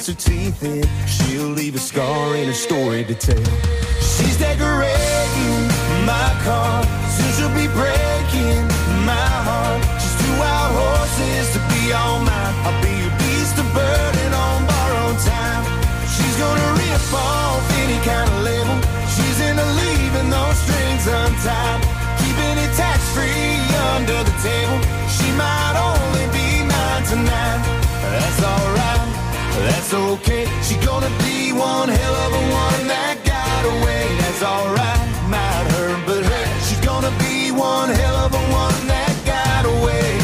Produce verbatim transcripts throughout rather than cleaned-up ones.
her teeth in. She'll leave a scar and a story to tell. She's decorating my car, soon she'll be breaking my heart. She's two wild horses to be all mine. I'll be your beast of burden on borrowed time. She's gonna rip off any kind of label. She's into leaving those strings untied, keeping it tax-free under the table. She might only be mine tonight. That's alright, that's okay. She's gonna be one hell of a one that got away. That's alright, might hurt, but hey, she's gonna be one hell of a one that got away.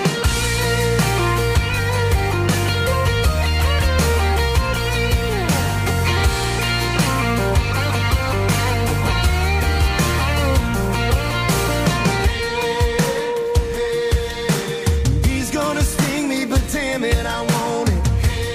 He's gonna sting me, but damn it, I want it.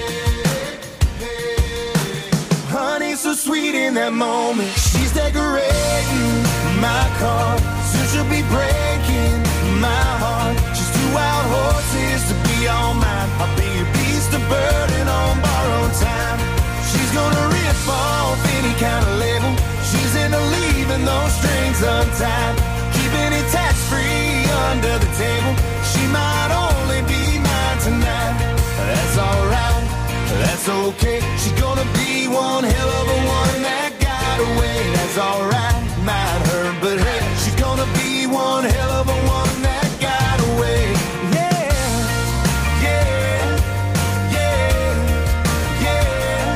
Honey, so sweet in that moment. She's decorating my car, soon she'll be breaking my heart. She's two wild horses to be all mine. I'll be your beast of burden on borrowed time. She's gonna rip off any kind of label. She's into leaving those strings untied, keeping it tax-free under the table. She might only be mine tonight. That's alright, that's okay. She's gonna be one hell of a one that got away. That's alright, might hurt, but hey, she's gonna be one hell of a one that got away. Yeah, yeah, yeah, yeah,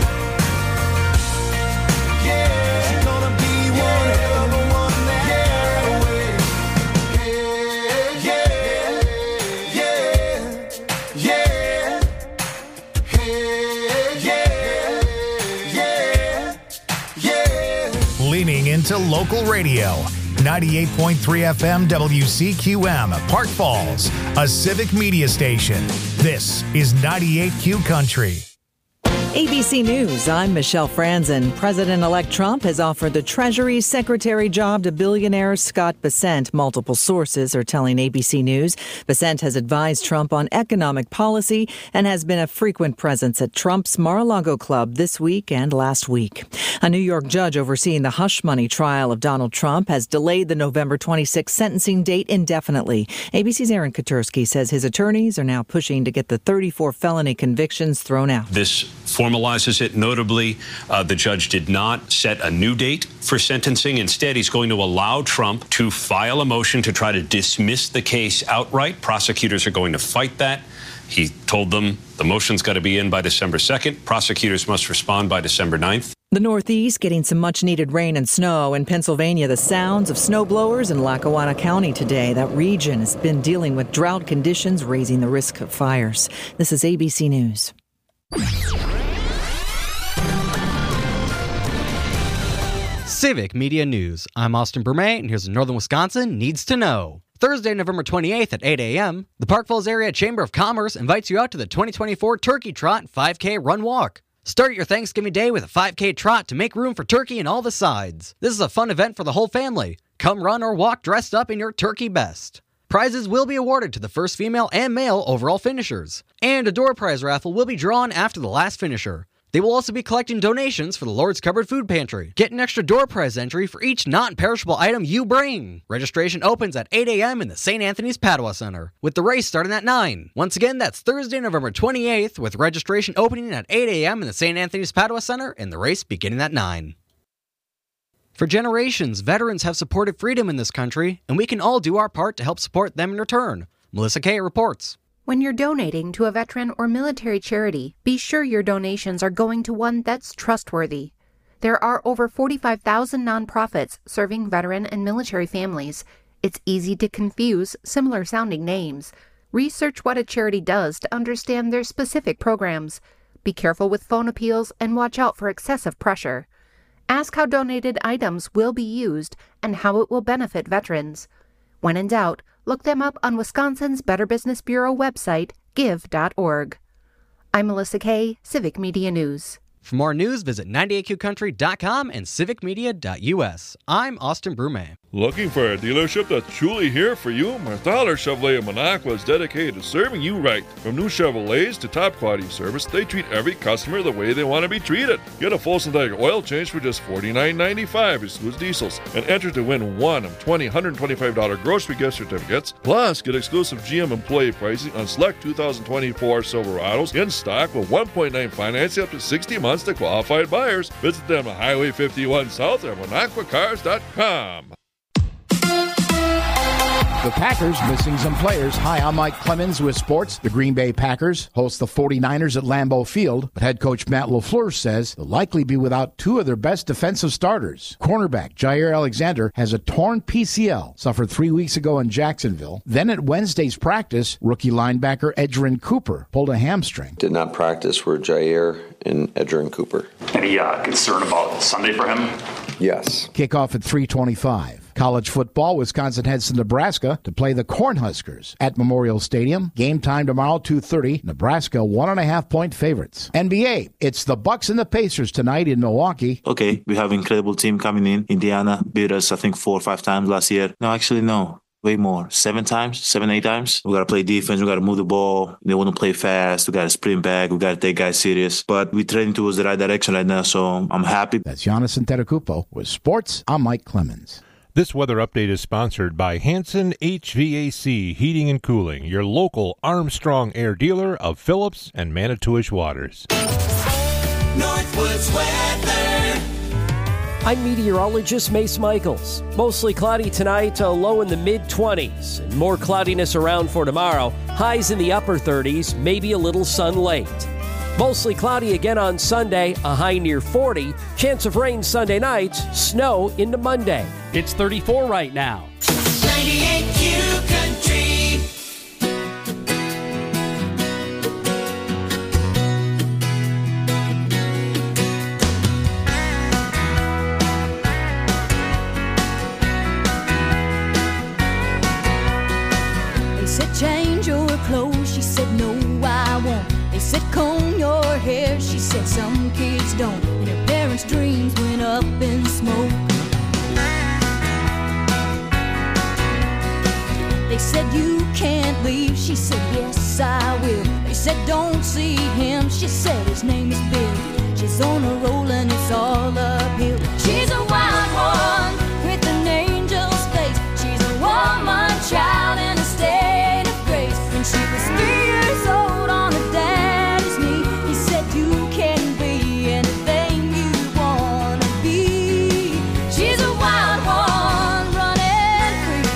yeah. She's gonna be one hell of a one that got away. Yeah, yeah, yeah, yeah, yeah, yeah. Leaning into local radio. ninety-eight point three F M W C Q M, Park Falls, a civic media station. This is ninety-eight Q Country. A B C News, I'm Michelle Franzen. President-elect Trump has offered the Treasury Secretary job to billionaire Scott Bessent. Multiple sources are telling A B C News. Bessent has advised Trump on economic policy and has been a frequent presence at Trump's Mar-a-Lago Club this week and last week. A New York judge overseeing the hush money trial of Donald Trump has delayed the November twenty-sixth sentencing date indefinitely. A B C's Aaron Katersky says his attorneys are now pushing to get the thirty-four felony convictions thrown out. This formalizes it. Notably, uh, the judge did not set a new date for sentencing. Instead, he's going to allow Trump to file a motion to try to dismiss the case outright. Prosecutors are going to fight that. He told them the motion's got to be in by December second. Prosecutors must respond by December ninth. The Northeast getting some much-needed rain and snow. In Pennsylvania, the sounds of snowblowers in Lackawanna County today. That region has been dealing with drought conditions, raising the risk of fires. This is A B C News. Civic Media News. I'm Austin Bermay, and here's what Northern Wisconsin needs to know. Thursday, November twenty-eighth at eight a.m., the Park Falls Area Chamber of Commerce invites you out to the twenty twenty-four Turkey Trot five K Run Walk. Start your Thanksgiving day with a five K trot to make room for turkey and all the sides. This is a fun event for the whole family. Come run or walk dressed up in your turkey best. Prizes will be awarded to the first female and male overall finishers. And a door prize raffle will be drawn after the last finisher. They will also be collecting donations for the Lord's Cupboard Food Pantry. Get an extra door prize entry for each non-perishable item you bring. Registration opens at eight a.m. in the Saint Anthony's Padua Center, with the race starting at nine. Once again, that's Thursday, November twenty-eighth, with registration opening at eight a.m. in the Saint Anthony's Padua Center and the race beginning at nine. For generations, veterans have supported freedom in this country, and we can all do our part to help support them in return. Melissa Kay reports. When you're donating to a veteran or military charity, be sure your donations are going to one that's trustworthy. There are over forty-five thousand nonprofits serving veteran and military families. It's easy to confuse similar-sounding names. Research what a charity does to understand their specific programs. Be careful with phone appeals and watch out for excessive pressure. Ask how donated items will be used and how it will benefit veterans. When in doubt, look them up on Wisconsin's Better Business Bureau website, give dot org. I'm Melissa Kay, Civic Media News. For more news, visit ninety-eight Q country dot com and civic media dot u s. I'm Austin Brume. Looking for a dealership that's truly here for you? Marthaler Chevrolet of Minocqua is dedicated to serving you right. From new Chevrolets to top quality service, they treat every customer the way they want to be treated. Get a full synthetic oil change for just forty-nine ninety-five, excludes diesels, and enter to win one of twenty one hundred twenty-five dollars grocery gift certificates. Plus, get exclusive G M employee pricing on select two thousand twenty-four Silverados in stock with one point nine financing up to sixty months to qualified buyers. Visit them at Highway fifty-one South at Minocqua Cars dot com. The Packers missing some players. Hi, I'm Mike Clemens with sports. The Green Bay Packers host the forty-niners at Lambeau Field, but head coach Matt LaFleur says they'll likely be without two of their best defensive starters. Cornerback Jair Alexander has a torn P C L, suffered three weeks ago in Jacksonville. Then at Wednesday's practice, rookie linebacker Edgerrin Cooper pulled a hamstring. Did not practice for Jair and Edgerrin Cooper. Any uh, concern about Sunday for him? Yes. Kickoff at three twenty-five. College football, Wisconsin heads to Nebraska to play the Cornhuskers at Memorial Stadium. Game time tomorrow, two thirty. Nebraska, one and a half point favorites. N B A, it's the Bucks and the Pacers tonight in Milwaukee. Okay, we have an incredible team coming in. Indiana beat us, I think, four or five times last year. No, actually, no. Way more. Seven times, seven, eight times. We got to play defense. We got to move the ball. They want to play fast. We got to sprint back. We got to take guys serious. But we're trending towards the right direction right now, so I'm happy. That's Giannis Antetokounmpo with sports. I'm Mike Clemens. This weather update is sponsored by Hanson H V A C Heating and Cooling, your local Armstrong Air dealer of Phillips and Manitowish Waters. Northwoods weather. I'm meteorologist Mace Michaels. Mostly cloudy tonight, a low in the mid-twenties. And more cloudiness around for tomorrow. Highs in the upper thirties, maybe a little sun late. Mostly cloudy again on Sunday, a high near forty. Chance of rain Sunday night, snow into Monday. It's thirty-four right now. ninety-eight Q Country. They said change your clothes, she said no I won't. They said comb your hair, she said some kids don't. And her parents' dreams went up in smoke. They said you can't leave, she said yes I will. They said don't see him, she said his name is Bill. She's on a roll and it's all uphill. She's a wild one with an angel's face. She's a woman child in a state of grace. When she was three years old on her daddy's knee, he said you can be anything you wanna be. She's a wild one running free.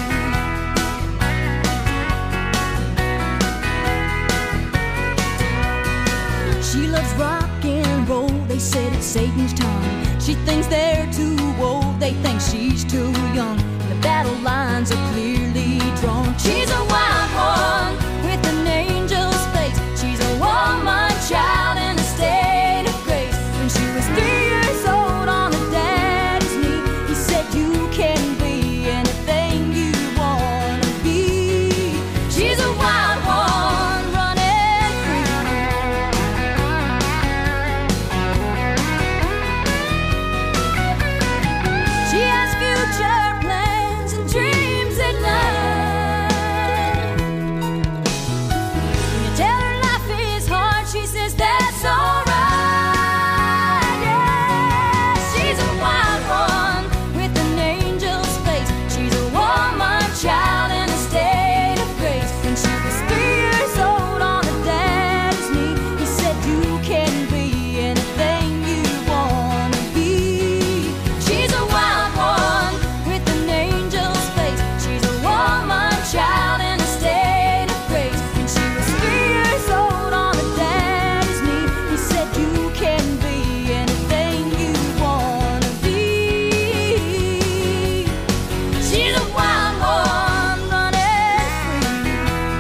She loves rock and roll, they said it's Satan's tongue. She thinks they're too old, they think she's too young. And the battle lines are clearly drawn. She's a wild one with an angel's face. She's a woman child in a state of grace. When she was three years old on her daddy's knee, he said you can be anything you wanna be. She's a wild one running free. She has future plans and dreams at night. When you tell her life is hard, she says that's alright. Yeah, she's a wild one with an angel's face. She's a woman child in a state of grace. When she was three years old on her daddy's knee, he said you can be anything you wanna be. She's a wild one with an angel's face. She's a woman child in a state of grace. When she was three years old on her daddy's knee, he said you can be anything you wanna be. She's a wild one running free.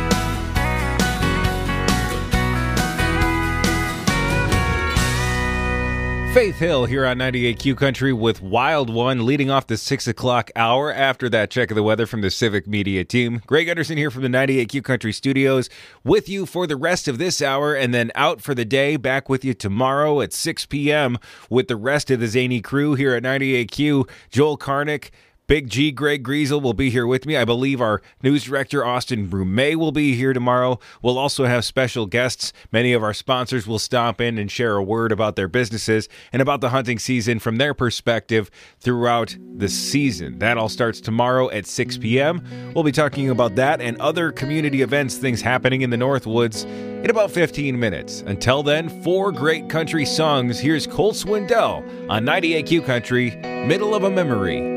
Faith Hill here on ninety-eight Q Country with Wild One leading off the six o'clock hour after that check of the weather from the Civic Media team. Greg Anderson here from the ninety-eight Q Country studios with you for the rest of this hour and then out for the day. Back with you tomorrow at six p.m. with the rest of the zany crew here at ninety-eight Q. Joel Karnick, Big G, Greg Griesel, will be here with me. I believe our news director, Austin Brumet, will be here tomorrow. We'll also have special guests. Many of our sponsors will stop in and share a word about their businesses and about the hunting season from their perspective throughout the season. That all starts tomorrow at six p.m. We'll be talking about that and other community events, things happening in the Northwoods in about fifteen minutes. Until then, four great country songs. Here's Cole Swindell on ninety-eight Q Country, Middle of a Memory.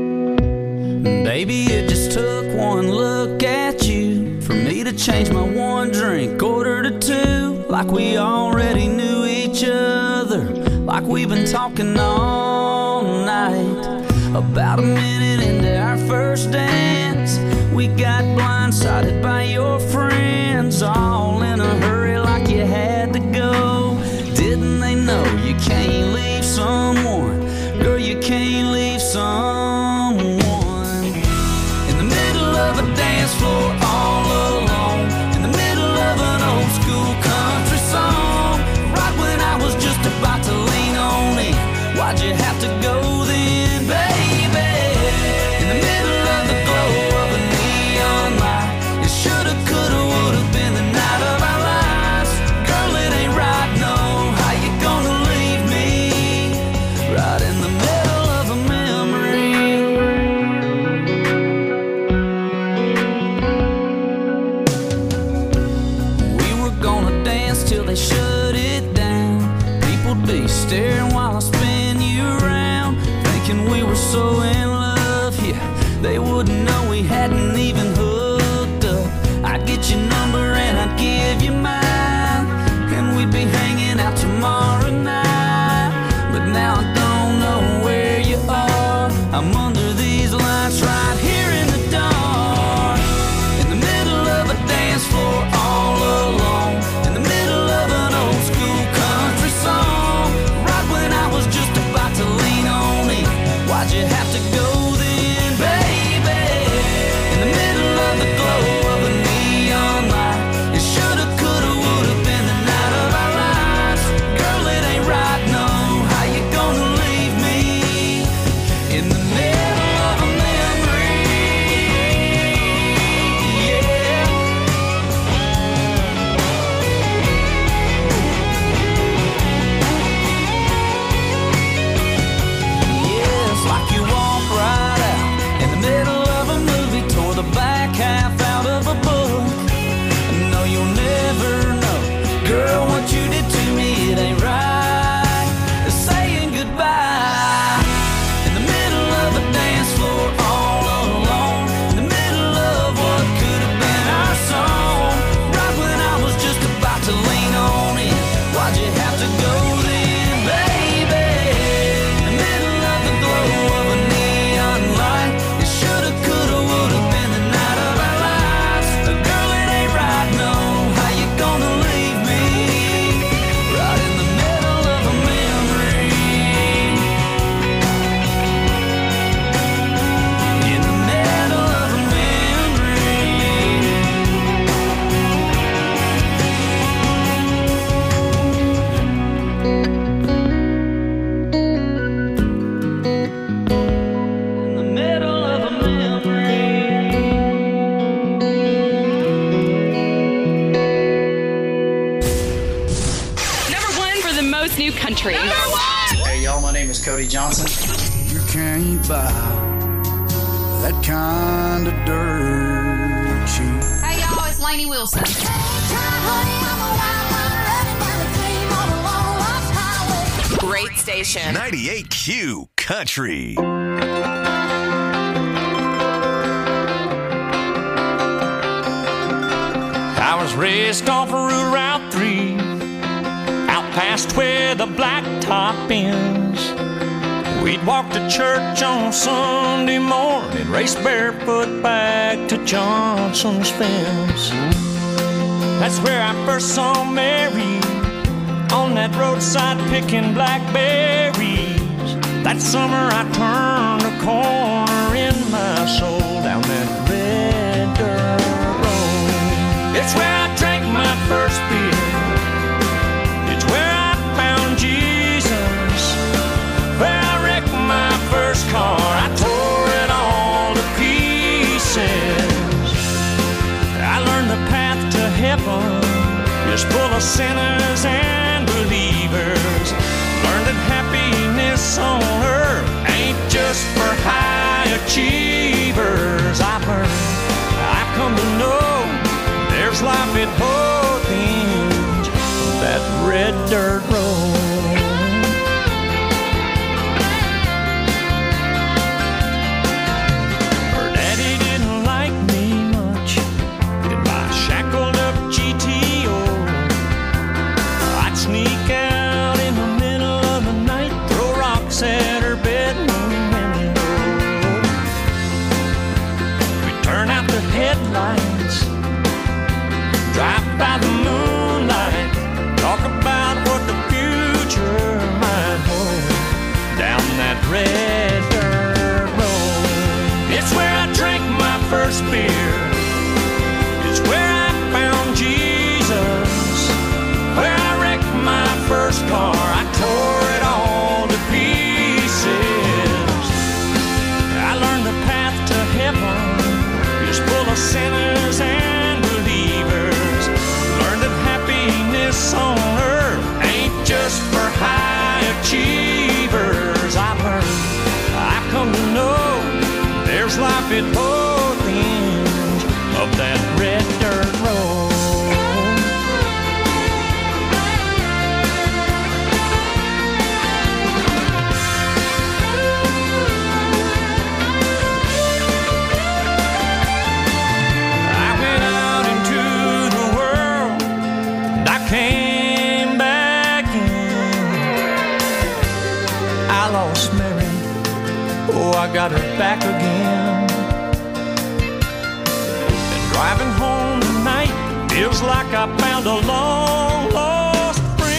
Baby, it just took one look at you for me to change my one drink order to two. Like we already knew each other, like we've been talking all night. About a minute into our first dance, we got blindsided by your friends, all in a hurry like you had to go. Didn't they know you can't leave someone? Girl, you can't leave someone in the middle of a dance floor all alone, in the middle of an old school country song. Right when I was just about to lean on in, why'd you have to go then, baby? In the middle of the glow of a neon light, it shoulda, coulda, woulda been the night of our lives. Girl, it ain't right, no. How you gonna leave me right in the middle of a memory? We were gonna dance till they shut it down. People'd be staring while I spin you around, thinking we were so in love, yeah. They wouldn't know we hadn't even hooked up. I'd get your number and I'd give you mine, and we'd be hanging out tomorrow night. But now I don't know where you are. I'm under these lights right here in the dark, in the middle of a dance floor all alone, in the middle of an old school country song. Right when I was just about to lean on in, why'd you have to go then, baby? In the middle of the glow of a neon light, it shoulda, coulda, woulda been the night of our lives. Girl, it ain't right, no. How you gonna leave me in the middle of a memory? Yeah. Yeah, it's like you walk right out in the middle of a movie, tore the back half out of a book. No, you'll never know, girl, what you did to me, it ain't right. Saying goodbye in the middle of a dance floor all alone, in the middle of what could have been our song. Right when I was just about to lean on in, why'd you have to go then, baby? In the middle of the glow of a neon light, it shoulda, coulda, woulda been the night of our lives. Girl, it ain't right, no. How you gonna leave me right in the middle of a memory? In the middle of a memory. In the middle of a memory. Number one for the most new country. Number one! Hey y'all, my name is Cody Johnson. You can't buy that kind of dirt cheap. Hey y'all, it's Lainey Wilson. Great station. ninety-eight Q Country. I was raised off of Route three, out past where the blacktop ends. We'd walk to church on Sunday morning, race barefoot back to Johnson's fence. That's where I first saw Mary, on that roadside picking blackberries. That summer I turned a corner in my soul down that red dirt road. It's where I drank my first beer. It's where I found Jesus. Where I wrecked my first car. I tore it all is full of sinners and believers. Learn that happiness on earth ain't just for high achievers. I've learned, I've come to know, there's life at both ends of that red dirt road. Her daddy didn't like me much in my shackled up G T O. I'd sneak out in the middle of the night, throw rocks at her bedroom window. We'd turn out the headlights, drive by the moonlight, talk about what the future might hold down that red dirt road. It's where I drank my first beer. It's where I found Jesus. Where I wrecked my first car. I tore it all to pieces. I learned the path to heaven is full of sinners and believers. Learned that happiness on earth ain't just for high achievers. I've learned, I've come to know, there's life at both ends of that red dirt road. I went out into the world and I came back in. I lost Mary, oh, I got her back again. And driving home tonight feels like I found a long lost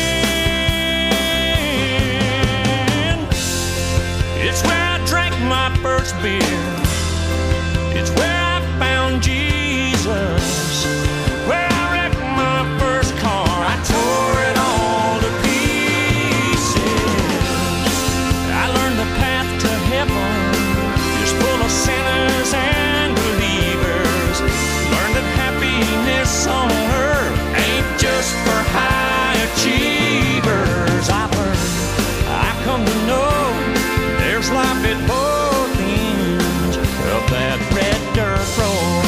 friend. It's where I drank my first beer. It's where I found Jesus. Where I wrecked my first car. I tore it all to pieces. I learned the path to heaven is full of sinners and believers. Learned that happiness on earth ain't just for high achievers. I've learned, I've come to know, there's life at both ends of that red dirt road.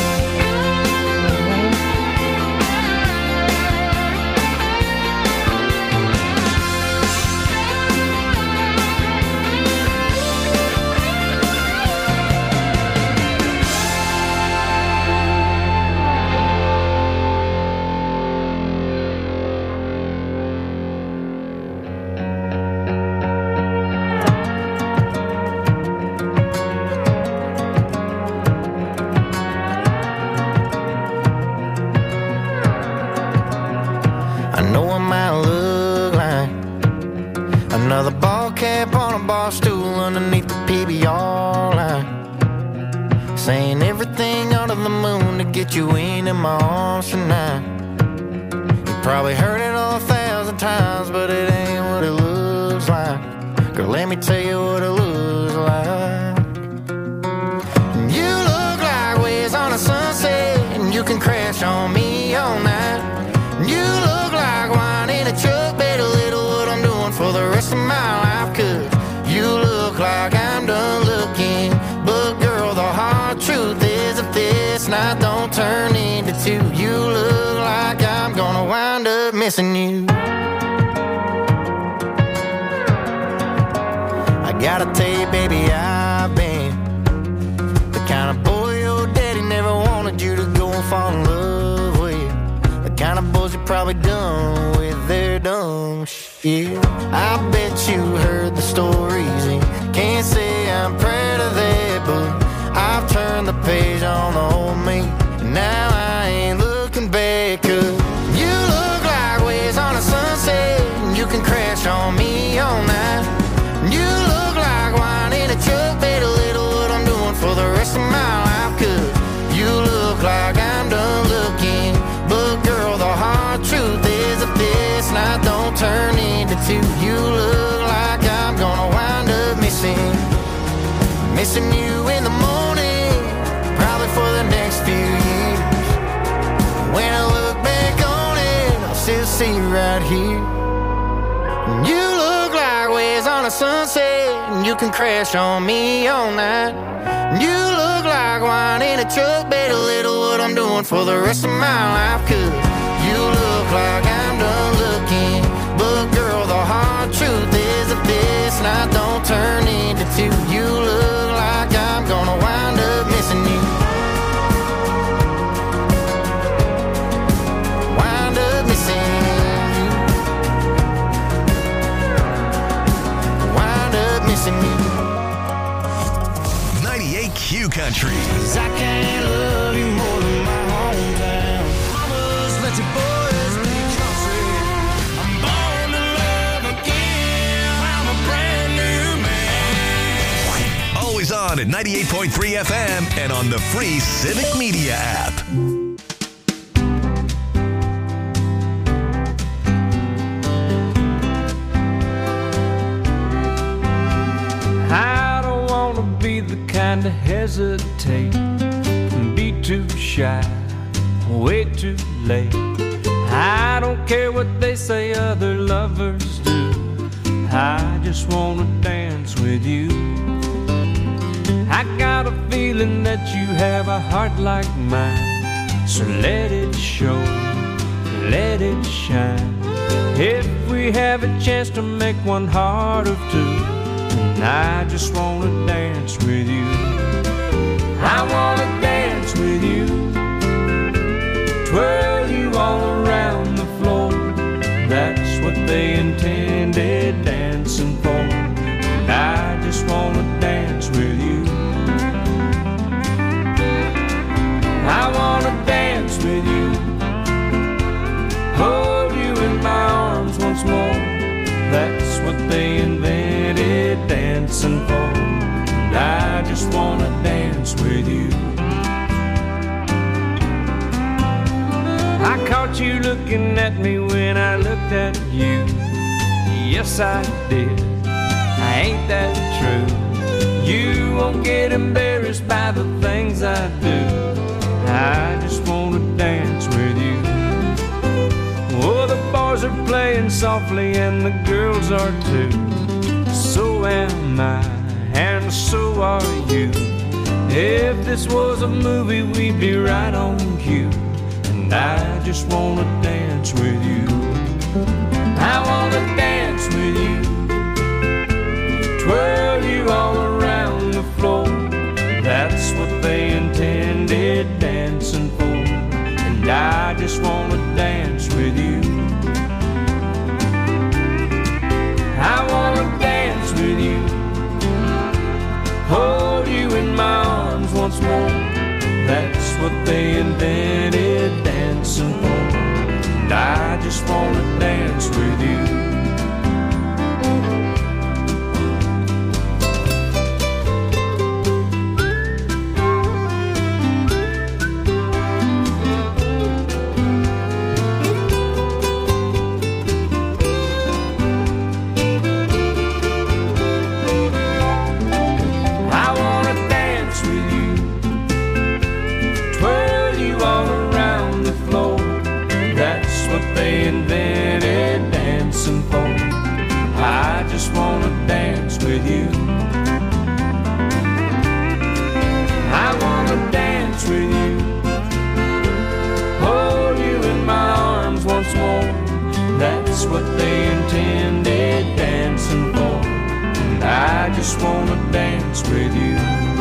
I know I might look like another ball cap on a bar stool underneath the P B R line, saying everything under the moon to get you into my arms tonight. You probably heard it all a thousand times, but it ain't what it looks like. Girl, let me tell you what it looks like. You look like waves on a sunset, and you can crash on me all night. You look like wine in a truck, better little what I'm doing for the rest of my life. Cause you look like I'm done looking, but girl, the hard truth is if this night don't turn into two, you look like I'm gonna wind up missing you. I gotta tell you, baby, I've been the kind of boy your daddy never wanted you to go and fall in love with. The kind of boys you probably done with their dumb shit. I bet you heard the stories and can't say I'm proud of that, but I've turned the page on the old me. Now I ain't looking back. Cause you look like waves on a sunset, and you can crash on me all night. You look like wine in a truck, bet a little what I'm doing for the rest of my life. Cause you look like I'm done looking, but girl, the hard truth is if this night don't turn into two, you look like I'm gonna wind up missing, missing you in the morning, probably for the next few years. When I look back on it, I'll still see you right here. You look like waves on a sunset, and you can crash on me all night. You look like wine in a truck, bet a little what I'm doing for the rest of my life. Cause you look like I'm done looking, but girl, the hard truth is that this night don't turn into two. You look like I'm gonna wind up missing you. Wind up missing you. Wind up missing you. ninety-eight Q Country. 'Cause I can't love you more than my hometown. Mamas, let your boys be country. I'm born to love again. I'm a brand new man. Always on at ninety-eight point three F M and on the free Civic Media app. I don't wanna be the kind to hesitate and be too shy, way too late. I don't care what they say other lovers do. I just wanna dance with you. I got a feeling that you have a heart like mine, so let it show, let it shine. If we have a chance to make one heart of two, and I just wanna dance with you. I wanna dance with you, twirl you all around the floor. That's what they intended dancing for. And I just wanna dance with you. I wanna dance with you, hold you in my arms once more. That's what they invented dancing for. And I just wanna dance with you. I caught you looking at me when I looked at you. Yes, I did. Ain't that true? You won't get embarrassed by the things I do. I just wanna dance with you. Oh, the boys are playing softly and the girls are too. So am I, and so are you. If this was a movie, we'd be right on cue. And I just wanna dance with you. I wanna dance with you, twirl you all around the floor. That's what they intended dancing for. And I just wanna dance with you. I wanna dance with you, hold you in my arms once more. That's what they invented dancing for. And I just wanna dance with you. Invented dancing for. I just wanna dance with you. I wanna dance with you, hold you in my arms once more. That's what they intended dancing for. And I just wanna dance with you.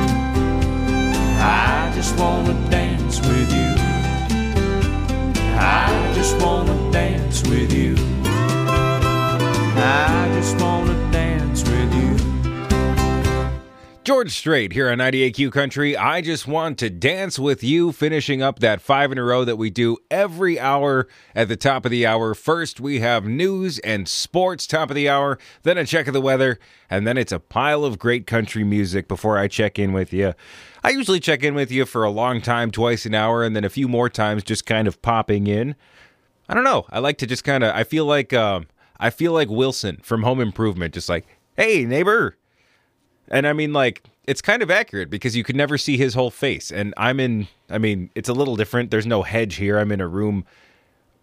I just wanna dance with you. I just wanna dance with you. I just wanna dance with you. George Strait here on ninety-eight Q Country. I just want to dance with you, finishing up that five in a row that we do every hour at the top of the hour. First, we have news and sports, top of the hour, then a check of the weather, and then it's a pile of great country music before I check in with you. I usually check in with you for a long time, twice an hour, and then a few more times just kind of popping in. I don't know. I like to just kind of, I feel like, um, I feel like Wilson from Home Improvement, just like, hey, neighbor. And I mean, like, it's kind of accurate because you could never see his whole face. And I'm in, I mean, it's a little different. There's no hedge here. I'm in a room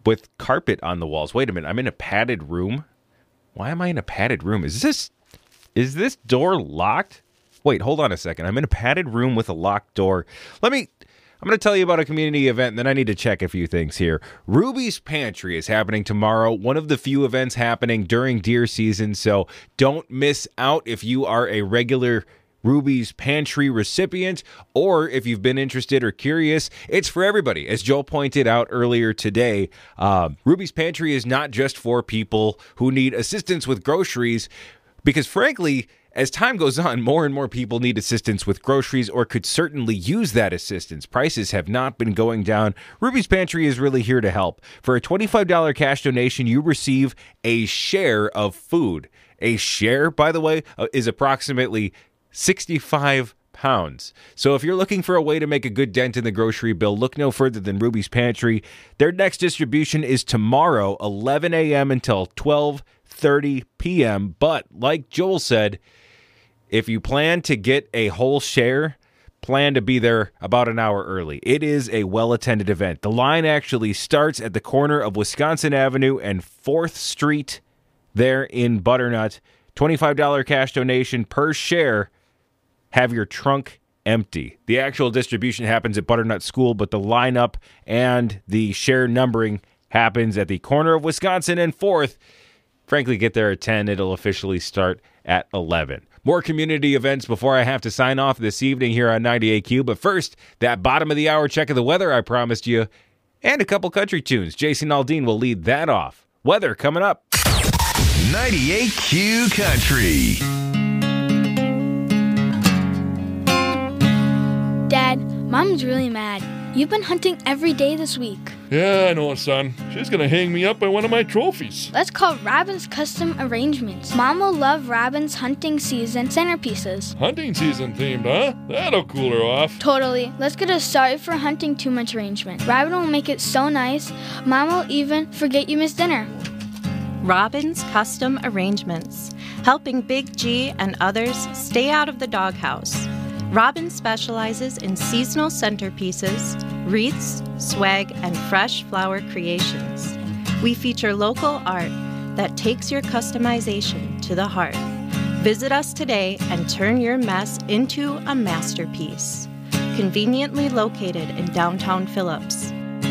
with carpet on the walls. Wait a minute, I'm in a padded room? Why am I in a padded room? Is this is this door locked? Wait, hold on a second. I'm in a padded room with a locked door. Let me... I'm going to tell you about a community event, and then I need to check a few things here. Ruby's Pantry is happening tomorrow, one of the few events happening during deer season, so don't miss out if you are a regular Ruby's Pantry recipient, or if you've been interested or curious. It's for everybody. As Joel pointed out earlier today, uh, Ruby's Pantry is not just for people who need assistance with groceries, because frankly, as time goes on, more and more people need assistance with groceries or could certainly use that assistance. Prices have not been going down. Ruby's Pantry is really here to help. For a twenty-five dollars cash donation, you receive a share of food. A share, by the way, uh, is approximately sixty-five pounds. So if you're looking for a way to make a good dent in the grocery bill, look no further than Ruby's Pantry. Their next distribution is tomorrow, eleven a.m. until twelve thirty p.m. But like Joel said, if you plan to get a whole share, plan to be there about an hour early. It is a well-attended event. The line actually starts at the corner of Wisconsin Avenue and fourth Street there in Butternut. twenty-five dollars cash donation per share. Have your trunk empty. The actual distribution happens at Butternut School, but the lineup and the share numbering happens at the corner of Wisconsin and fourth. Frankly, get there at ten. It'll officially start at eleven. More community events before I have to sign off this evening here on ninety-eight Q. But first, that bottom of the hour check of the weather I promised you, and a couple country tunes. Jason Aldean will lead that off. Weather coming up. ninety-eight Q Country. Dad, Mom's really mad. You've been hunting every day this week. Yeah, I know, son. She's gonna hang me up by one of my trophies. Let's call Robin's Custom Arrangements. Mom will love Robin's hunting season centerpieces. Hunting season themed, huh? That'll cool her off. Totally. Let's get a sorry for hunting too much arrangement. Robin will make it so nice, Mom will even forget you missed dinner. Robin's Custom Arrangements, helping Big G and others stay out of the doghouse. Robin specializes in seasonal centerpieces, wreaths, swag, and fresh flower creations. We feature local art that takes your customization to the heart. Visit us today and turn your mess into a masterpiece. Conveniently located in downtown Phillips.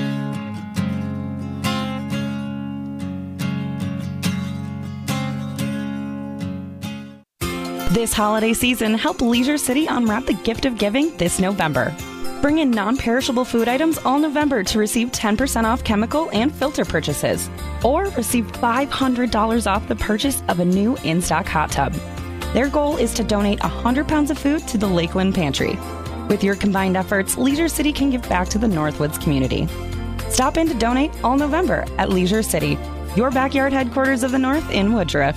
This holiday season, help Leisure City unwrap the gift of giving this November. Bring in non-perishable food items all November to receive ten percent off chemical and filter purchases. Or receive five hundred dollars off the purchase of a new in-stock hot tub. Their goal is to donate one hundred pounds of food to the Lakeland Pantry. With your combined efforts, Leisure City can give back to the Northwoods community. Stop in to donate all November at Leisure City, your backyard headquarters of the North in Woodruff.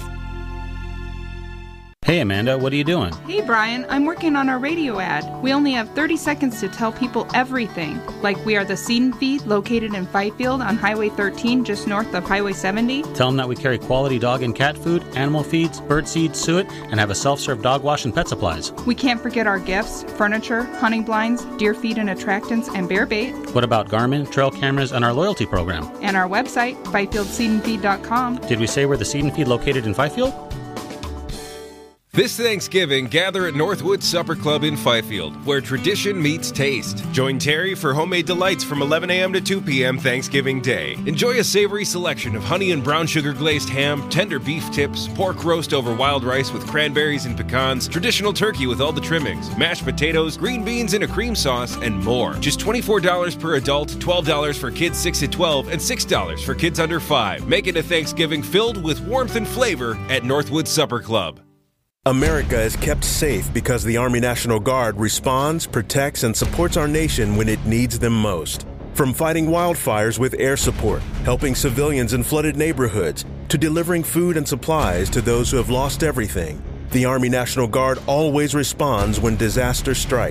Hey Amanda, what are you doing? Hey Brian, I'm working on our radio ad. We only have thirty seconds to tell people everything. Like we are the Seed and Feed located in Fifield on Highway thirteen just north of Highway seventy. Tell them that we carry quality dog and cat food, animal feeds, bird seed, suet, and have a self-serve dog wash and pet supplies. We can't forget our gifts, furniture, hunting blinds, deer feed and attractants, and bear bait. What about Garmin, trail cameras, and our loyalty program? And our website, fifield seed and feed dot com. Did we say we're the Seed and Feed located in Fifield? This Thanksgiving, gather at Northwood Supper Club in Fifield, where tradition meets taste. Join Terry for homemade delights from eleven a.m. to two p.m. Thanksgiving Day. Enjoy a savory selection of honey and brown sugar glazed ham, tender beef tips, pork roast over wild rice with cranberries and pecans, traditional turkey with all the trimmings, mashed potatoes, green beans in a cream sauce, and more. Just twenty-four dollars per adult, twelve dollars for kids six to twelve, and six dollars for kids under five. Make it a Thanksgiving filled with warmth and flavor at Northwood Supper Club. America is kept safe because the Army National Guard responds, protects, and supports our nation when it needs them most. From fighting wildfires with air support, helping civilians in flooded neighborhoods, to delivering food and supplies to those who have lost everything, the Army National Guard always responds when disaster strikes.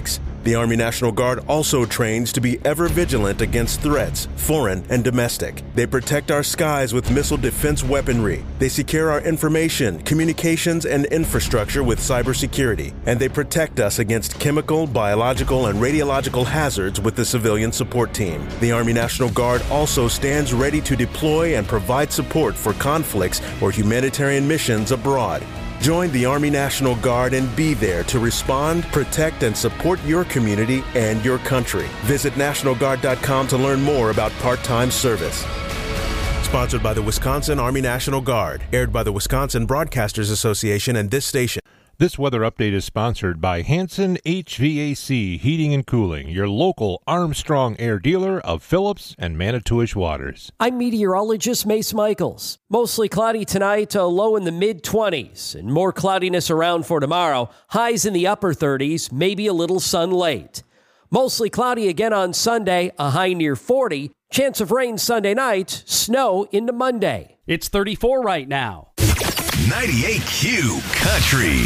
The Army National Guard also trains to be ever vigilant against threats, foreign and domestic. They protect our skies with missile defense weaponry. They secure our information, communications, and infrastructure with cybersecurity. And they protect us against chemical, biological, and radiological hazards with the civilian support team. The Army National Guard also stands ready to deploy and provide support for conflicts or humanitarian missions abroad. Join the Army National Guard and be there to respond, protect, and support your community and your country. Visit National Guard dot com to learn more about part-time service. Sponsored by the Wisconsin Army National Guard. Aired by the Wisconsin Broadcasters Association and this station. This weather update is sponsored by Hanson H V A C Heating and Cooling, your local Armstrong Air dealer of Phillips and Manitowish waters. I'm meteorologist Mace Michaels. Mostly cloudy tonight, a low in the mid-twenties, and more cloudiness around for tomorrow. Highs in the upper thirties, maybe a little sun late. Mostly cloudy again on Sunday, a high near forty. Chance of rain Sunday night, snow into Monday. It's thirty-four right now. ninety-eight Q Country.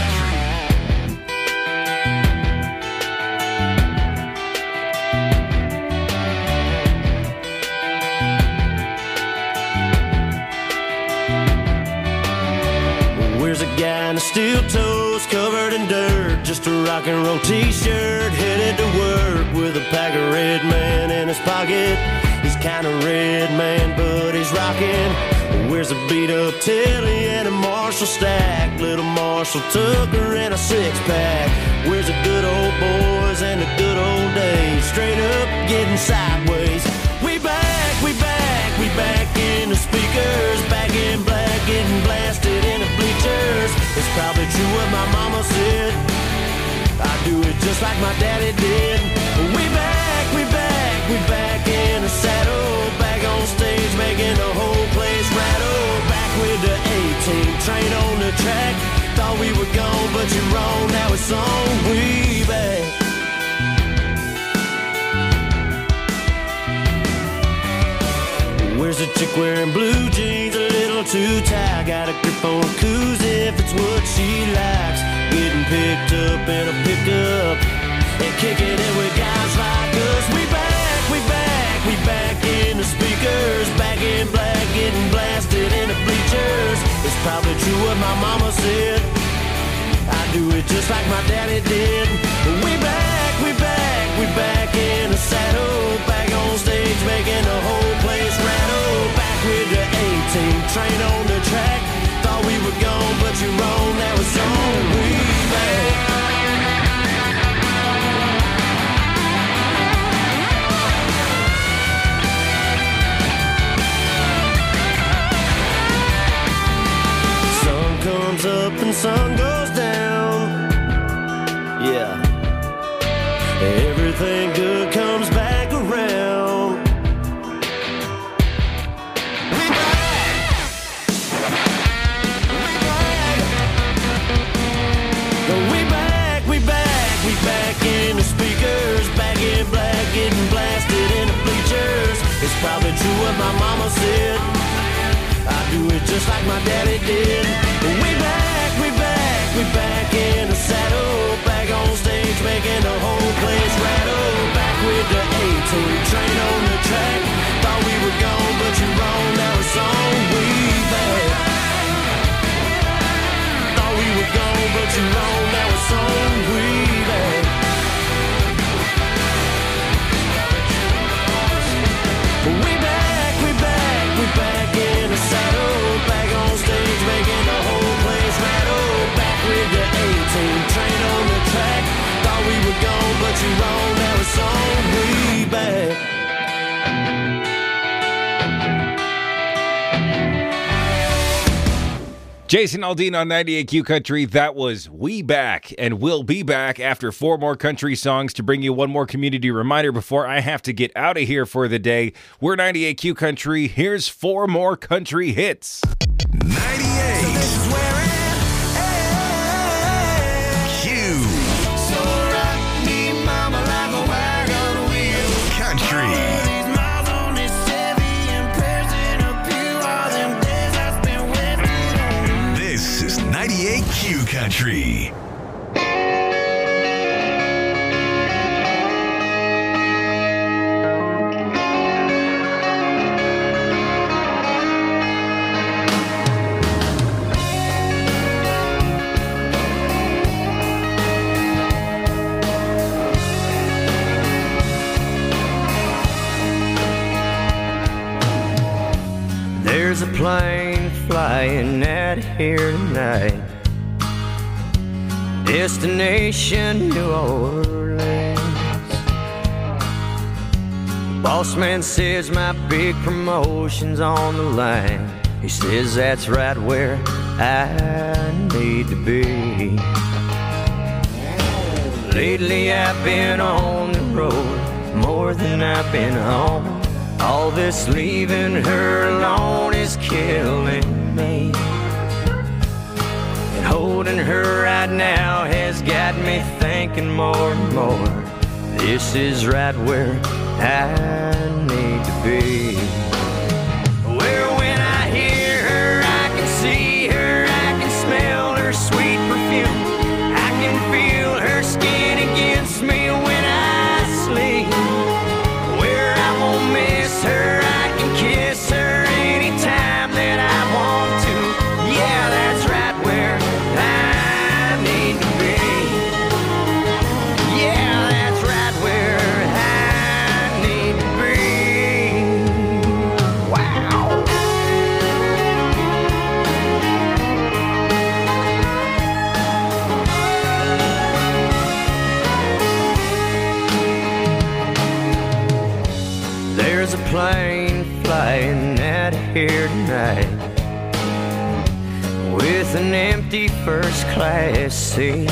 Where's a guy in the steel toes covered in dirt? Just a rock and roll t-shirt, headed to work with a pack of Red Man in his pocket. He's kind of red man, but he's rocking. Where's a beat up Tilly and a Marshall stack? Little Marshall Tucker and a six pack. Where's the good old boys and the good old days? Straight up getting sideways. We back, we back, we back in the speakers. Back in black, getting blasted in the bleachers. It's probably true what my mama said. I do it just like my daddy did. We back, we back, we back in the saddle. Back on stage making the whole place rattle. Back with the A-team, train on the track. Thought we were gone, but you're wrong. Now it's on, we back. Where's the chick wearing blue jeans, a little too tight? Got a grip on a koozie if it's what she likes. Getting picked up in a pickup and kicking it with guys like us. We back, we back, we back in the speakers. Back in black, getting blasted in the bleachers. It's probably true what my mama said. I do it just like my daddy did. We back, we back, we back in the saddle. Back on stage making the whole place rattle. Back with the A-team, train on the track. Thought we were gone, but you're wrong. Now it's on, we back. Sun comes up and sun goes down. Yeah. Everything good comes back around. We back. We back, we back, we back in the speakers. Back in black, getting blasted in the bleachers. It's probably true what my mama said. I do it just like my daddy did. We back, we back, we back in the saddle. Back on stage making the whole place rattle. Back with the A-team, train on the track. Thought we were gone, but you're wrong. Now it's on, we back. Thought we were gone, but you're wrong. Now it's on, we back. We back, we back, we back in the saddle. Back on stage making the whole place rattle. Back with the A-team, train on the track. Thought we were gone, but you're wrong. Now it's on, we back. Jason Aldean on ninety-eight Q Country. That was We Back, and we'll be back after four more country songs to bring you one more community reminder before I have to get out of here for the day. We're ninety-eight Q Country. Here's four more country hits. ninety-eight So this is where it Q So rock me, mama, like a wagon wheel. Country. These miles on this Chevy and prayers in a pew. All them days I spent waiting on. This is ninety-eight Q Country. plane flying out here tonight. Destination New Orleans. Boss man says my big promotion's on the line. He says that's right where I need to be. Lately I've been on the road more than I've been home. All this leaving her alone is killing me. And holding her right now has got me thinking more and more. This is right where I need to be. Where when I hear her, I can see her, I can smell her sweet perfume. I can feel her skin against me when I sleep. Where I won't miss her, I can kiss her anytime that I want to. Yeah, that's right where I need to be. Yeah, that's right where I need to be. Wow. There's a plane flying out here tonight with an empty first class seat.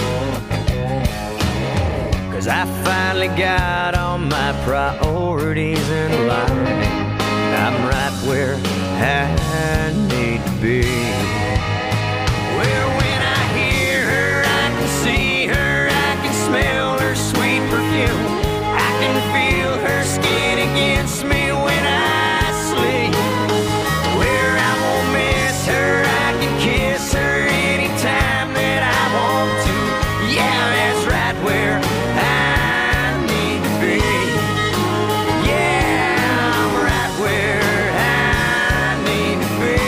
Cause I finally got all my priorities in line. I'm right where I need to be. Where when I hear her, I can see her, I can smell her sweet perfume. I can feel her skin against me when I sleep. Where I won't miss her, I can kiss her anytime that I want to. Yeah, that's right where I need to be. Yeah, I'm right where I need to be.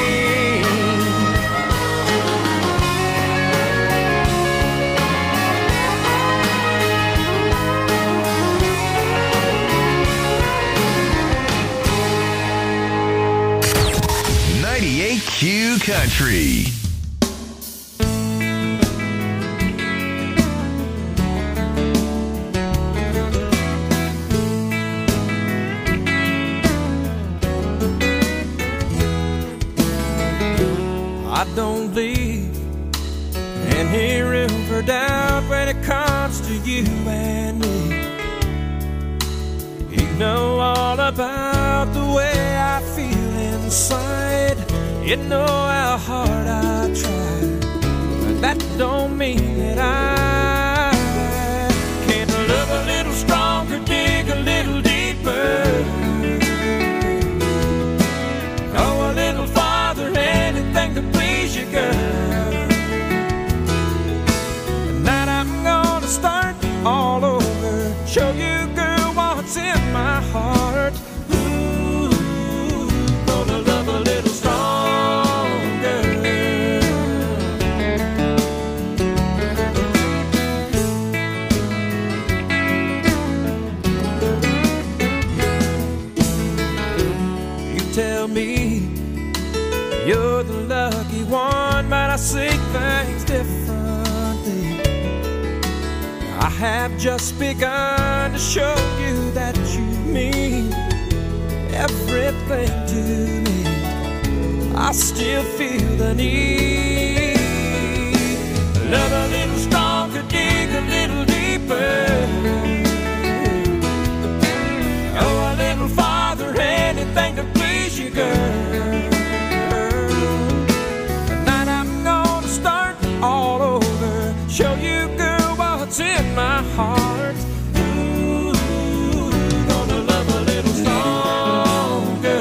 ninety-eight Q Country. I don't leave any room for doubt when it comes to you and me. You know all about the way I feel inside. You know how hard I try, but that don't mean that I can't love a little stronger, dig a little deeper, go a little farther, anything to please you, girl. Tonight I'm gonna start all over, show you, girl, what's in my heart. Ooh, gonna love a little stronger. You tell me you're the lucky one, but I see things differently. I have just begun to show you that you mean everything to me. I still feel the need. Love a little stronger, dig a little deeper, go a little farther, anything to please you, girl. Tonight I'm gonna start all over, show you, girl, what's in my heart. Ooh, gonna love a little stronger.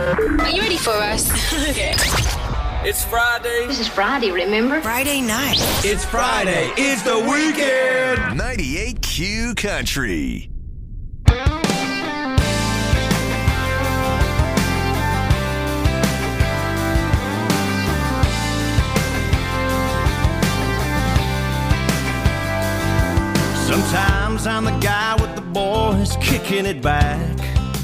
Are you ready for us? Okay. It's Friday. This is Friday, remember? Friday night. It's Friday. It's the weekend. ninety-eight Q Country. Sometimes I'm the guy with the boys kicking it back,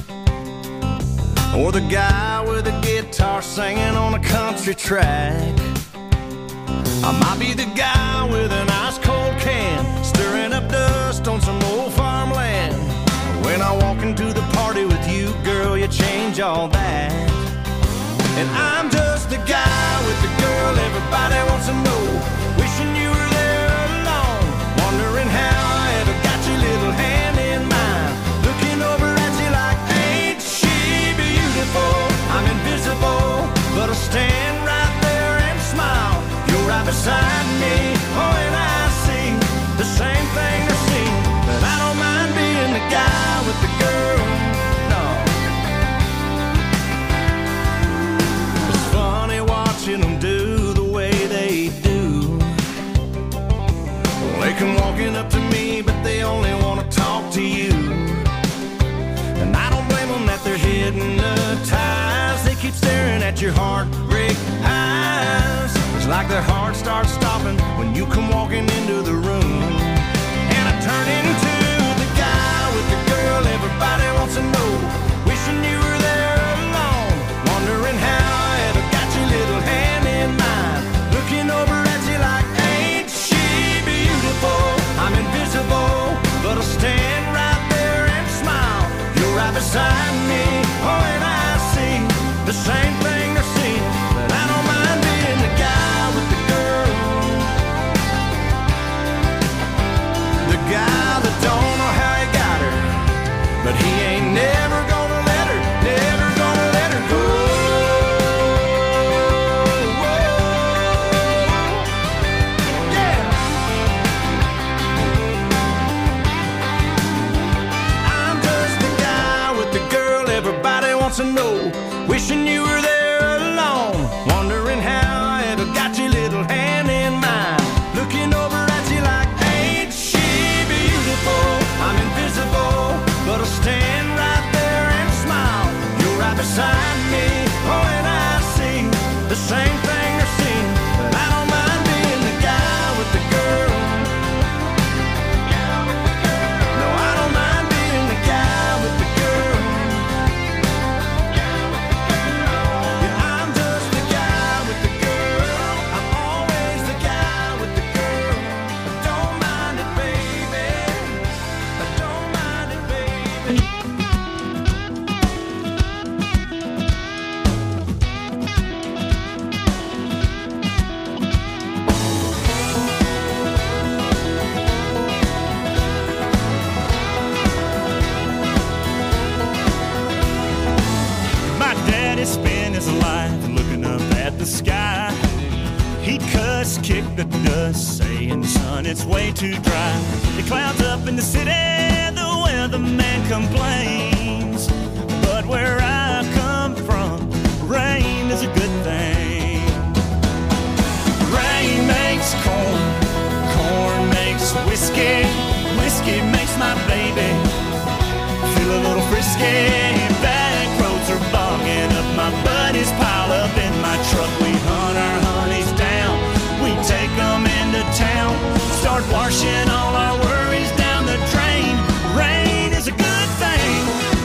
or the guy with a guitar singing on a country track. I might be the guy with an ice cold can, stirring up dust on some old farmland. When I walk into the party with you, girl, you change all that. And I'm just the guy with the girl everybody wants to know, wishing you were there alone, wondering how I ever got your little hand in mine, looking over at you like, ain't she beautiful? I'm invisible, but I'll stand right there and smile. You're right beside me, oh, and I see the same thing they're seeing, but I don't mind being the guy with the girl, no. It's funny watching them do the way they do. They come walking up to me, but they only want to talk to you. And I don't blame them that they're hypnotized. They keep staring at your heartbreak eyes. It's like their heart starts stopping when you come walking into the room. And I turn into the guy with the girl everybody wants to know, wishing you were there alone, wondering how I ever got your little hand in mine, looking over at you like, ain't she beautiful? I'm invisible, but I'll stand right there and smile. You're right beside me, oh, and I see the same thing they're seeing, but I don't mind being the guy with the girl, the guy that don't know how he got her, but he ain't never gonna let her, never gonna let her go. Yeah. I'm just the guy with the girl everybody wants to know, wishing you were there alone, wondering how I ever got your little hand in mine, looking over at you like, ain't she beautiful? I'm invisible, but I'll stand right there and smile. You're right beside me, oh, and I see the same thing they're seeing, but I don't mind being the guy with the girl. No, I don't mind being the guy with the girl. Yeah, I'm just the guy with the girl. I'm always the guy with the girl. I don't mind it, baby. I don't mind it, baby. My daddy spent his life looking up at the sky. He'd cuss, kick the dust, saying, son, it's way too dry. The clouds up in the city, the weatherman complains. But where I come from, rain is a good thing. Rain makes corn, corn makes whiskey, whiskey makes my baby feel a little frisky. Back roads are bogging up, my buddies pile up in my truck. We hunt our honeys down, we take them into town, start washing all our worries down the drain. Rain is a good thing.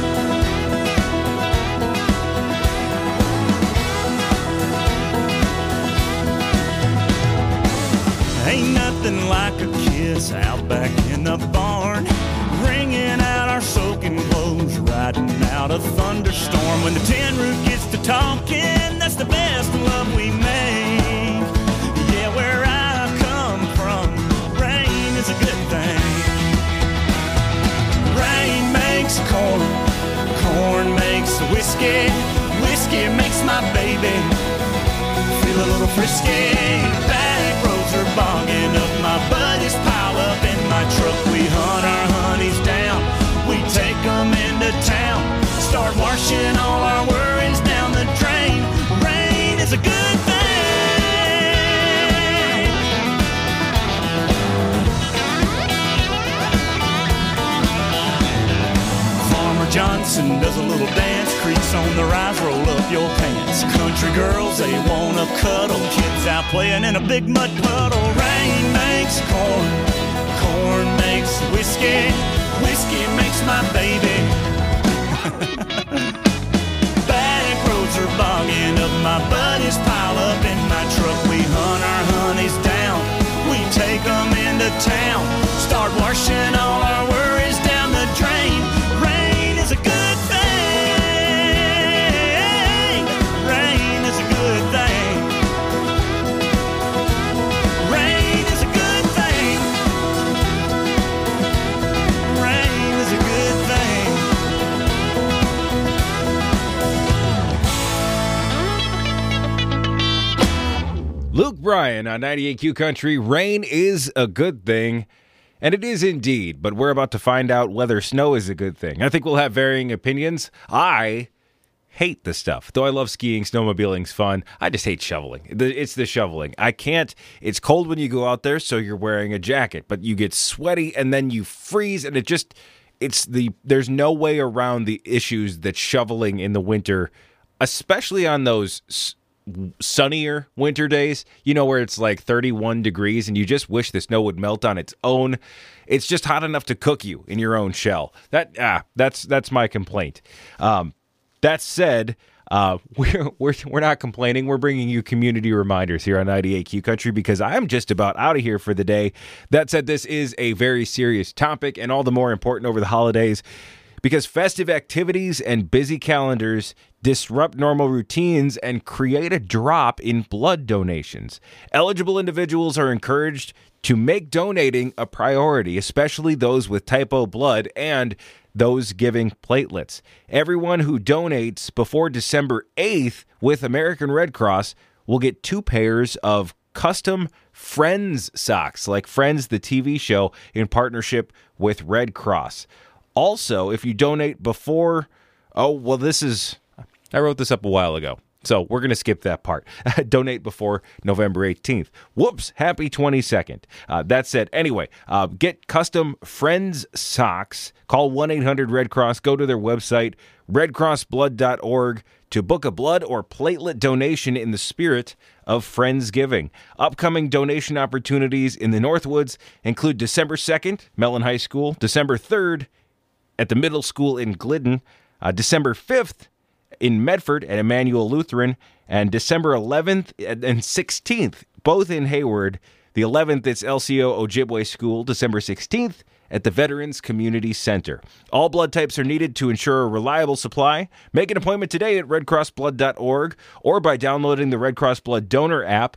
Ain't nothing like a kiss out back in the barn, wringing out our soaking clothes, riding out a thunderstorm. When the tin roof gets to talking, that's the best love we make. Yeah, where I come from, rain is a good thing. Rain makes corn, corn makes whiskey, whiskey makes my baby feel a little frisky. Back roads are bogging up, my buddies pile up in my truck. We hunt our honeys down, we take them into town, start washing all our worries down when the rise, roll up your pants. Country girls, they wanna cuddle. Kids out playing in a big mud puddle. Rain makes corn, corn makes whiskey, whiskey makes my baby. Back roads are bogging up, my buddies pile up in my truck. We hunt our honeys down, we take them into town, start washing all our worries down the drain. Rain is a good thing, rain is a good thing, rain is a good thing, rain is a good thing. Luke Bryan on ninety-eight Q Country. Rain is a good thing, and it is indeed, but we're about to find out whether snow is a good thing. I think we'll have varying opinions. I hate the stuff. Though I love skiing, snowmobiling's fun, I just hate shoveling. It's the shoveling. I can't. It's cold when you go out there, so you're wearing a jacket, but you get sweaty, and then you freeze, and it just, it's the, there's no way around the issues that shoveling in the winter, especially on those sunnier winter days, you know, where it's like thirty-one degrees and you just wish the snow would melt on its own. It's just hot enough to cook you in your own shell. That ah, that's that's my complaint. Um, that said, uh, we're we're we're not complaining. We're bringing you community reminders here on ninety-eight Q Country because I'm just about out of here for the day. That said, this is a very serious topic and all the more important over the holidays, because festive activities and busy calendars disrupt normal routines and create a drop in blood donations. Eligible individuals are encouraged to make donating a priority, especially those with type O blood and those giving platelets. Everyone who donates before December eighth with American Red Cross will get two pairs of custom Friends socks, like Friends, the T V show, in partnership with Red Cross. Also, if you donate before, oh, well, this is, I wrote this up a while ago, so we're going to skip that part. Donate before November eighteenth. Whoops, happy twenty-second. Uh, that said, anyway, uh, get custom Friends socks. Call one eight hundred red cross. Go to their website, red cross blood dot org, to book a blood or platelet donation in the spirit of Friendsgiving. Upcoming donation opportunities in the Northwoods include December second, Mellon High School, December third, at the middle school in Glidden, uh, December fifth in Medford at Emmanuel Lutheran, and December eleventh and sixteenth, both in Hayward. The eleventh, it's L C O Ojibwe School, December sixteenth at the Veterans Community Center. All blood types are needed to ensure a reliable supply. Make an appointment today at red cross blood dot org or by downloading the Red Cross Blood Donor app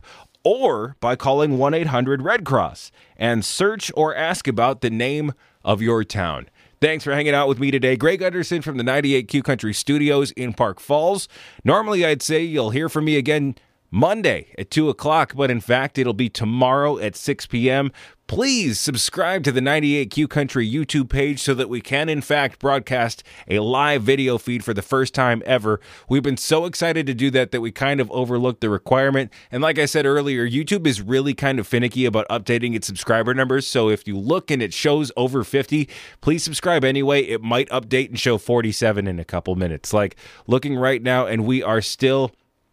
or by calling one eight hundred red cross and search or ask about the name of your town. Thanks for hanging out with me today. Greg Gunderson from the ninety-eight Q Country Studios in Park Falls. Normally, I'd say you'll hear from me again Monday at two o'clock, but in fact, it'll be tomorrow at six p.m. Please subscribe to the ninety-eight Q Country YouTube page so that we can, in fact, broadcast a live video feed for the first time ever. We've been so excited to do that that we kind of overlooked the requirement. And like I said earlier, YouTube is really kind of finicky about updating its subscriber numbers. So if you look and it shows over fifty, please subscribe anyway. It might update and show forty-seven in a couple minutes. Like looking right now, and we are still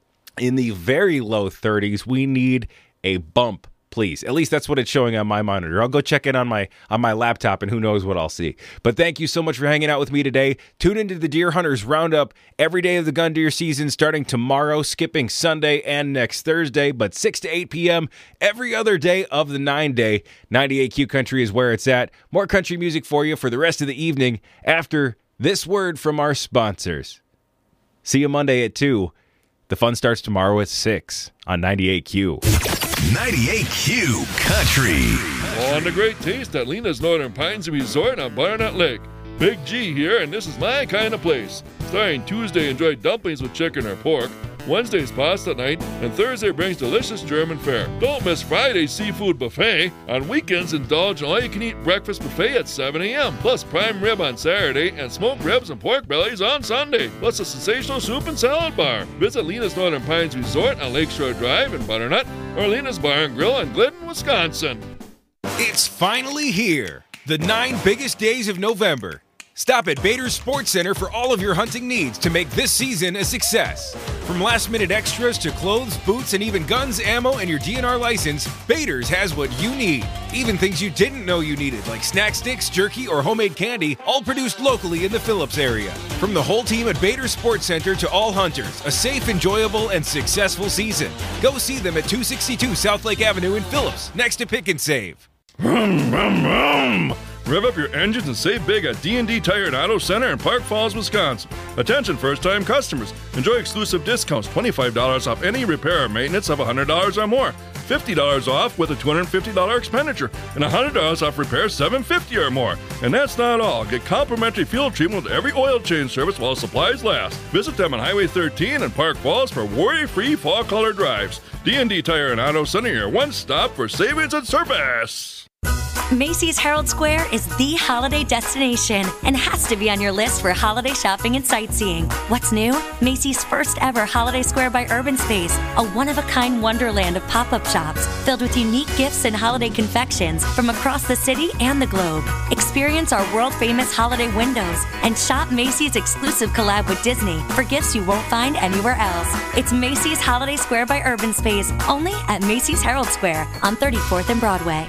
in the very low thirties. We need a bump, please. At least that's what it's showing on my monitor. I'll go check in on my on my laptop, and who knows what I'll see. But thank you so much for hanging out with me today. Tune into the Deer Hunters Roundup every day of the gun deer season, starting tomorrow, skipping Sunday and next Thursday, but six to eight p.m. every other day of the nine-day. ninety-eight Q Country is where it's at. More country music for you for the rest of the evening after this word from our sponsors. See you Monday at two. The fun starts tomorrow at six on ninety-eight Q. ninety-eight Q Country. On the great taste at Lena's Northern Pines Resort on Butternut Lake. Big G here, and this is my kind of place. Starting Tuesday, enjoy dumplings with chicken or pork. Wednesday's pasta night, and Thursday brings delicious German fare. Don't miss Friday's seafood buffet. On weekends, indulge in all-you-can-eat breakfast buffet at seven a.m., plus prime rib on Saturday and smoked ribs and pork bellies on Sunday, plus a sensational soup and salad bar. Visit Lena's Northern Pines Resort on Lakeshore Drive in Butternut, or Lena's Bar and Grill in Glidden, Wisconsin. It's finally here. The nine biggest days of November. Stop at Bader's Sports Center for all of your hunting needs to make this season a success. From last-minute extras to clothes, boots, and even guns, ammo, and your D N R license, Bader's has what you need. Even things you didn't know you needed, like snack sticks, jerky, or homemade candy, all produced locally in the Phillips area. From the whole team at Bader's Sports Center to all hunters, a safe, enjoyable, and successful season. Go see them at two sixty-two South Lake Avenue in Phillips, next to Pick and Save. Vroom, vroom, vroom. Rev up your engines and save big at D and D Tire and Auto Center in Park Falls, Wisconsin. Attention first-time customers. Enjoy exclusive discounts, twenty-five dollars off any repair or maintenance of one hundred dollars or more, fifty dollars off with a two hundred fifty dollars expenditure, and one hundred dollars off repairs seven hundred fifty dollars or more. And that's not all. Get complimentary fuel treatment with every oil change service while supplies last. Visit them on Highway thirteen in Park Falls for worry-free fall color drives. D and D Tire and Auto Center, your one stop for savings and service. Macy's Herald Square is the holiday destination and has to be on your list for holiday shopping and sightseeing. What's new? Macy's first ever Holiday Square by Urban Space, a one-of-a-kind wonderland of pop-up shops filled with unique gifts and holiday confections from across the city and the globe. Experience our world-famous holiday windows and shop Macy's exclusive collab with Disney for gifts you won't find anywhere else. It's Macy's Holiday Square by Urban Space, only at Macy's Herald Square on thirty-fourth and Broadway.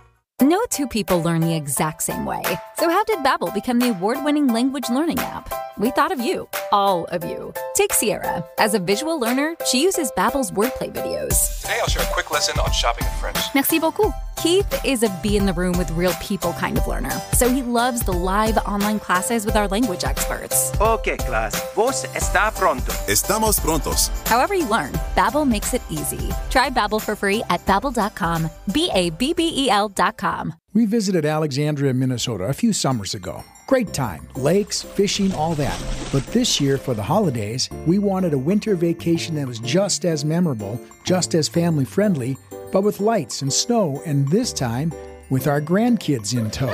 No two people learn the exact same way. So how did Babbel become the award-winning language learning app? We thought of you, all of you. Take Sierra. As a visual learner, she uses Babbel's wordplay videos. Today I'll share a quick lesson on shopping in French. Merci beaucoup. Keith is a be in the room with real people kind of learner, so he loves the live online classes with our language experts. Okay, class. Vos está pronto. Estamos prontos. However you learn, Babbel makes it easy. Try Babbel for free at babbel dot com. B A B B E L dot com. We visited Alexandria, Minnesota a few summers ago. Great time. Lakes, fishing, all that. But this year, for the holidays, we wanted a winter vacation that was just as memorable, just as family-friendly, but with lights and snow, and this time, with our grandkids in tow.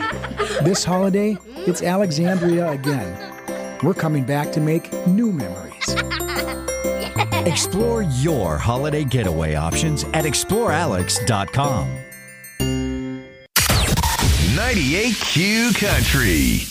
This holiday, it's Alexandria again. We're coming back to make new memories. Explore your holiday getaway options at explore alex dot com. ninety-eight Q Country.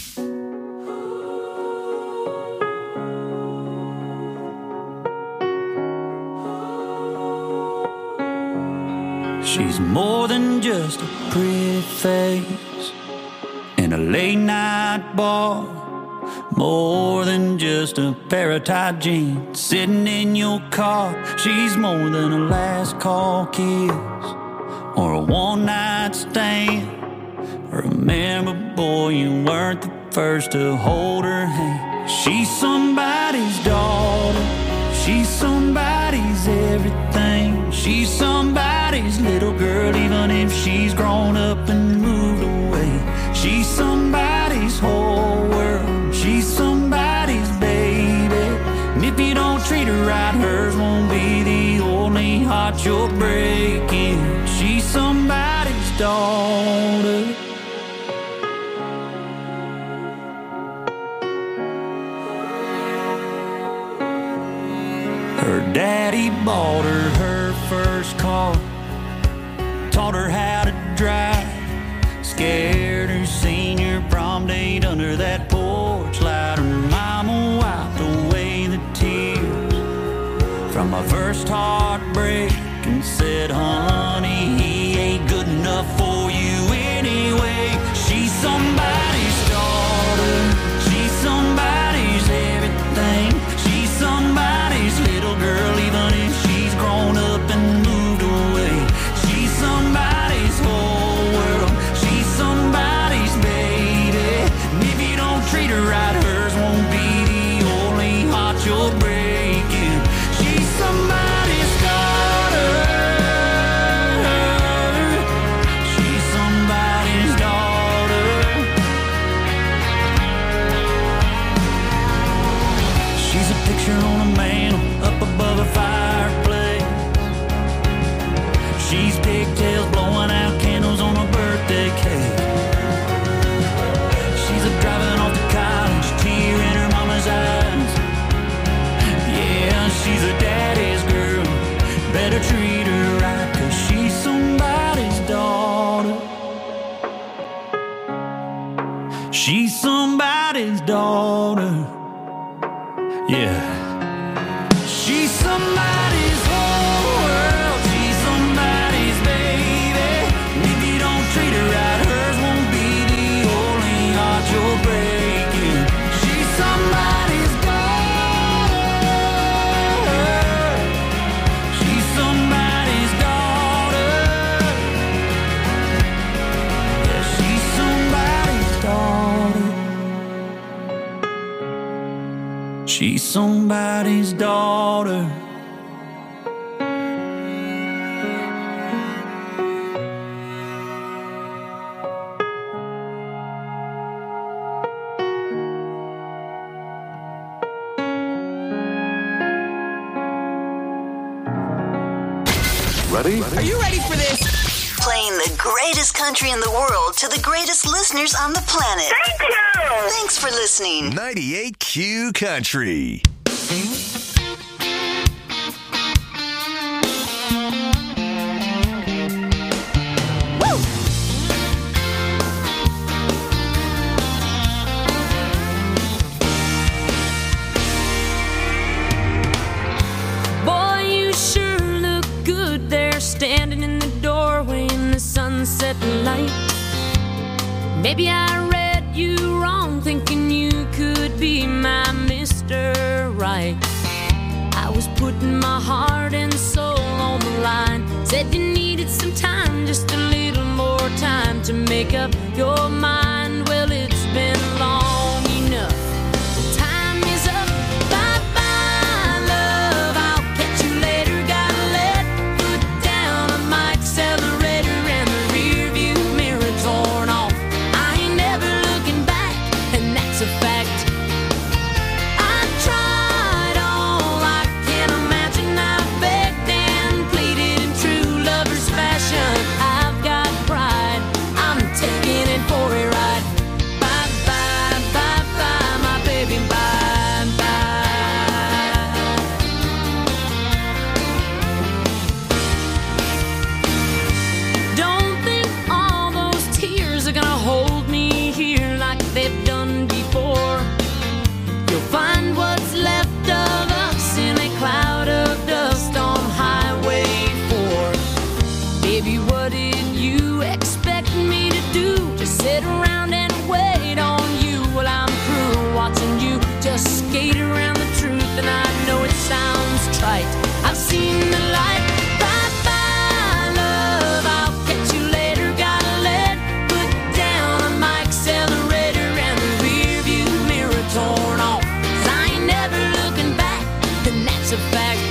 She's more than just a pretty face in a late night bar, more than just a pair of tight jeans sitting in your car. She's more than a last call kiss or a one night stand. Remember, boy, you weren't the first to hold her hand. She's somebody's daughter. She's somebody's everything. She's somebody's little girl, even if she's grown up and moved away. She's somebody's whole world. She's somebody's baby. And if you don't treat her right, hers won't be the only heart you're breaking. She's somebody's daughter. Her daddy bought her her first car, taught her how to drive, scared her senior prom date under that porch light. Her mama wiped away the tears from my first heartbreak and said, honey, he ain't good enough for you anyway. She's somebody's daughter. She's somebody's everything. She's somebody's little girl, even if she's grown up and moved away. She's somebody's whole world. She's somebody's baby. And if you don't treat her right, hers won't be the only heart you're breaking. She's somebody's daughter. She's somebody's daughter. She's a picture on a mantle up above a fireplace. She's pigtails blowing out candles on a birthday cake. She's a driving off to college, tear in her mama's eyes. Yeah, she's a daddy's girl. Better treat her right, 'cause she's somebody's daughter. She's somebody's She's somebody's whole world. She's somebody's baby. And if you don't treat her right, hers won't be the only heart you're breaking. She's somebody's daughter. She's somebody's daughter. Yeah, she's somebody's daughter. She's somebody's daughter. Ready? Are you ready for this? Playing the greatest country in the world to the greatest listeners on the planet. Thank you! Thanks for listening. ninety-eight Q Country. Boy, you sure look good there, standing in the doorway in the sunset light. Maybe I read you wrong, thinking you could be my Mister Right. I was putting my heart and soul on the line. Said you needed some time, just a little more time to make up your mind. Well, it's been long enough. Time is up. Bye-bye, love. I'll catch you later. Gotta let foot down on my accelerator and the rear view mirror torn off. I ain't never looking back, and that's a fact. I tried all I can imagine. I begged and pleaded in true lover's fashion. I've got pride. I'm taking it for a ride. Bye bye, bye bye, my baby, bye bye. Don't think all those tears are gonna hold me here like they've done before. You'll find what's left of us in a cloud of dust on Highway four. Baby, what did you expect me to do? Just sit around and wait on you while I'm through watching you just skate around the truth. And I know it sounds trite, I've seen the light. Bye bye, love, I'll catch you later. Gotta let foot down on my accelerator and the rear view mirror torn off. 'Cause I ain't never looking back, and that's a fact.